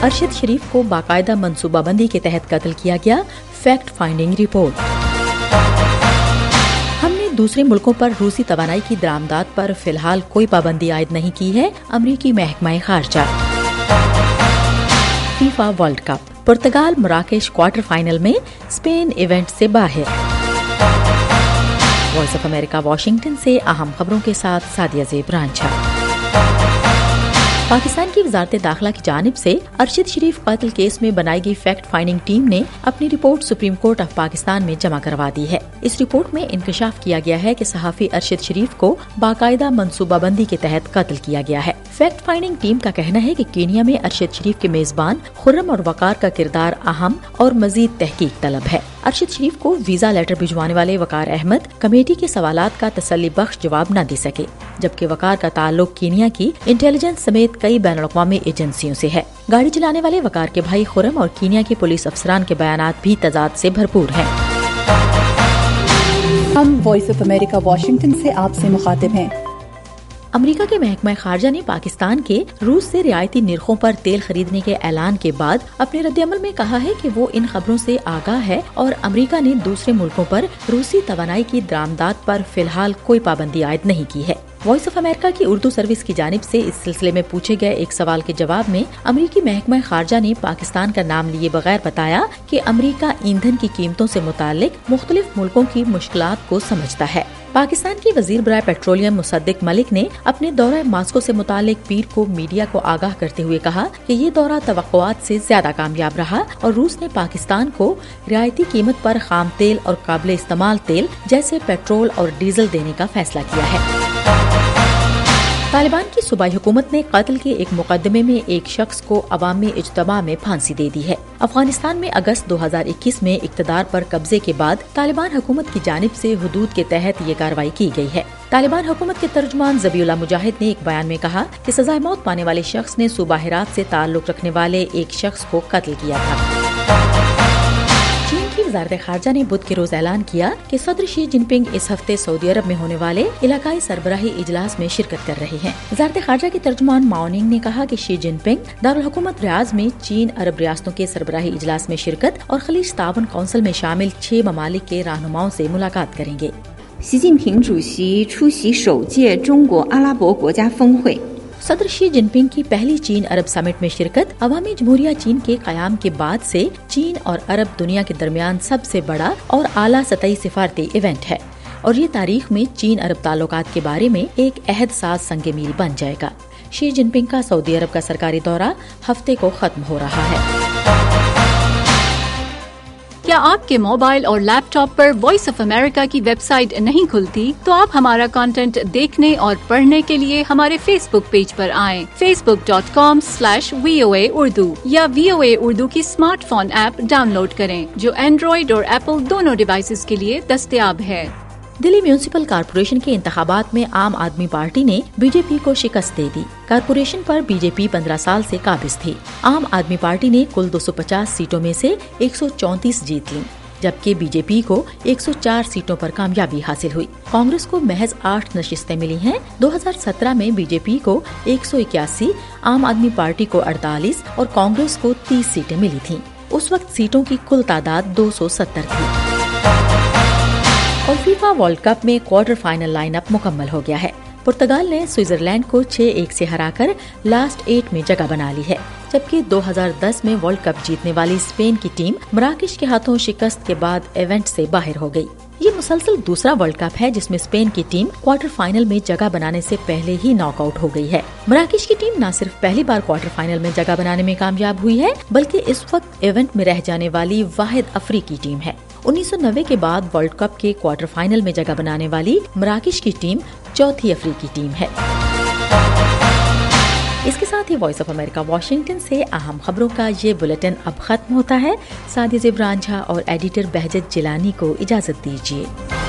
ارشد شریف کو باقاعدہ منصوبہ بندی کے تحت قتل کیا گیا، فیکٹ فائنڈنگ رپورٹ۔ ہم نے دوسرے ملکوں پر روسی توانائی کی درآمدات پر فی الحال کوئی پابندی عائد نہیں کی ہے، امریکی محکمہ خارجہ۔ فیفا ورلڈ کپ، پرتگال مراکش کوارٹر فائنل میں، اسپین ایونٹ سے باہر۔ وائس آف امریکہ واشنگٹن سے اہم خبروں کے ساتھ سعدیہ زیب رانجھا۔ پاکستان کی وزارت داخلہ کی جانب سے ارشد شریف قتل کیس میں بنائی گئی فیکٹ فائنڈنگ ٹیم نے اپنی report supreme court of Pakistan میں جمع کروا دی ہے۔ اس رپورٹ میں انکشاف کیا گیا ہے کہ صحافی ارشد شریف کو باقاعدہ منصوبہ بندی کے تحت قتل کیا گیا ہے۔ فیکٹ فائنڈنگ ٹیم کا کہنا ہے کہ کینیا میں ارشد شریف کے میزبان خرم اور وقار کا کردار اہم اور مزید تحقیق طلب ہے۔ ارشد شریف کو ویزا لیٹر بھجوانے والے وقار احمد کمیٹی کے سوالات کا تسلی بخش جواب نہ دے سکے، جبکہ وقار کا تعلق کینیا کی انٹیلیجنس سمیت کئی بین الاقوامی ایجنسیوں سے ہے۔ گاڑی چلانے والے وقار کے بھائی خرم اور کینیا کے پولیس افسران کے بیانات بھی تضاد سے بھرپور ہیں۔ ہم وائس آف امریکہ واشنگٹن سے آپ سے مخاطب ہیں۔ امریکہ کے محکمہ خارجہ نے پاکستان کے روس سے رعایتی نرخوں پر تیل خریدنے کے اعلان کے بعد اپنے رد عمل میں کہا ہے کہ وہ ان خبروں سے آگاہ ہے اور امریکہ نے دوسرے ملکوں پر روسی توانائی کی درآمدات پر فی الحال کوئی پابندی عائد نہیں کی ہے۔ وائس آف امریکہ کی اردو سروس کی جانب سے اس سلسلے میں پوچھے گئے ایک سوال کے جواب میں امریکی محکمہ خارجہ نے پاکستان کا نام لیے بغیر بتایا کہ امریکہ ایندھن کی قیمتوں سے متعلق مختلف ملکوں کی مشکلات کو سمجھتا ہے۔ پاکستان کی وزیر برائے پیٹرولیم مصدق ملک نے اپنے دورہ ماسکو سے متعلق پیر کو میڈیا کو آگاہ کرتے ہوئے کہا کہ یہ دورہ توقعات سے زیادہ کامیاب رہا اور روس نے پاکستان کو رعایتی قیمت پر خام تیل اور قابل استعمال تیل جیسے پیٹرول اور ڈیزل دینے کا فیصلہ کیا ہے۔ طالبان کی صوبائی حکومت نے قتل کے ایک مقدمے میں ایک شخص کو عوامی اجتماع میں پھانسی دے دی ہے۔ افغانستان میں اگست 2021 میں اقتدار پر قبضے کے بعد طالبان حکومت کی جانب سے حدود کے تحت یہ کارروائی کی گئی ہے۔ طالبان حکومت کے ترجمان ذبیح اللہ مجاہد نے ایک بیان میں کہا کہ سزائے موت پانے والے شخص نے صوبہ ہرات سے تعلق رکھنے والے ایک شخص کو قتل کیا تھا۔ وزارت خارجہ نے بدھ کے روز اعلان کیا کہ صدر شی جن پنگ اس ہفتے سعودی عرب میں ہونے والے علاقائی سربراہی اجلاس میں شرکت کر رہے ہیں۔ وزارت خارجہ کے ترجمان ماؤننگ نے کہا کہ شی جن پنگ دارالحکومت ریاض میں چین عرب ریاستوں کے سربراہی اجلاس میں شرکت اور خلیج تعاون کونسل میں شامل 6 ممالک کے رہنماؤں سے ملاقات کریں گے۔ شی جن پنگ主席出席首届中国阿拉伯国家峰会。 صدر شی جن پنگ کی پہلی چین عرب سمٹ میں شرکت عوامی جمہوریہ چین کے قیام کے بعد سے چین اور عرب دنیا کے درمیان سب سے بڑا اور اعلیٰ سطحی سفارتی ایونٹ ہے اور یہ تاریخ میں چین عرب تعلقات کے بارے میں ایک عہد ساز سنگ میل بن جائے گا۔ شی جن پنگ کا سعودی عرب کا سرکاری دورہ ہفتے کو ختم ہو رہا ہے۔ کیا آپ کے موبائل اور لیپ ٹاپ پر وائس آف امریکہ کی ویب سائٹ نہیں کھلتی؟ تو آپ ہمارا کانٹینٹ دیکھنے اور پڑھنے کے لیے ہمارے فیس بک پیج پر آئیں، facebook.com/VOA Urdu یا VOA اردو کی smartphone app download کریں جو اینڈرائیڈ اور ایپل دونوں ڈیوائسز کے لیے دستیاب ہے۔ دلی میونسپل کارپوریشن کے انتخابات میں عام آدمی پارٹی نے بی جے پی کو شکست دے دی۔ کارپوریشن پر بی جے پی 15 سال سے قابض تھی۔ عام آدمی پارٹی نے کل 250 سیٹوں میں سے 134 جیت لیں، جبکہ بی جے پی کو 104 سیٹوں پر کامیابی حاصل ہوئی۔ کانگریس کو محض 8 نشستیں ملی ہیں۔ 2017 میں بی جے پی کو 181، عام آدمی پارٹی کو 48 اور کانگریس کو 30 سیٹیں ملی تھیں۔ اس وقت سیٹوں کی کل تعداد 270 تھی۔ اور فیفا ورلڈ کپ میں کوارٹر فائنل لائن اپ مکمل ہو گیا ہے۔ پرتگال نے سوئٹزرلینڈ کو 6-1 سے ہرا کر لاسٹ 8 میں جگہ بنا لی ہے، جبکہ 2010 میں ورلڈ کپ جیتنے والی اسپین کی ٹیم مراکش کے ہاتھوں شکست کے بعد ایونٹ سے باہر ہو گئی۔ یہ مسلسل دوسرا ورلڈ کپ ہے جس میں اسپین کی ٹیم کوارٹر فائنل میں جگہ بنانے سے پہلے ہی ناک آؤٹ ہو گئی ہے۔ مراکش کی ٹیم نہ صرف پہلی بار کوارٹر فائنل میں جگہ بنانے میں کامیاب ہوئی ہے بلکہ اس وقت ایونٹ میں رہ جانے والی واحد افریقی ٹیم ہے۔ 1990 کے بعد ورلڈ کپ کے کوارٹر فائنل میں جگہ بنانے والی مراکش کی ٹیم چوتھی افریقی ٹیم ہے۔ اس کے ساتھ ہی وائس آف امریکہ واشنگٹن سے اہم خبروں کا یہ بلیٹن اب ختم ہوتا ہے۔ سعدیہ زیب رانجھا اور ایڈیٹر بہجت جیلانی کو اجازت دیجیے۔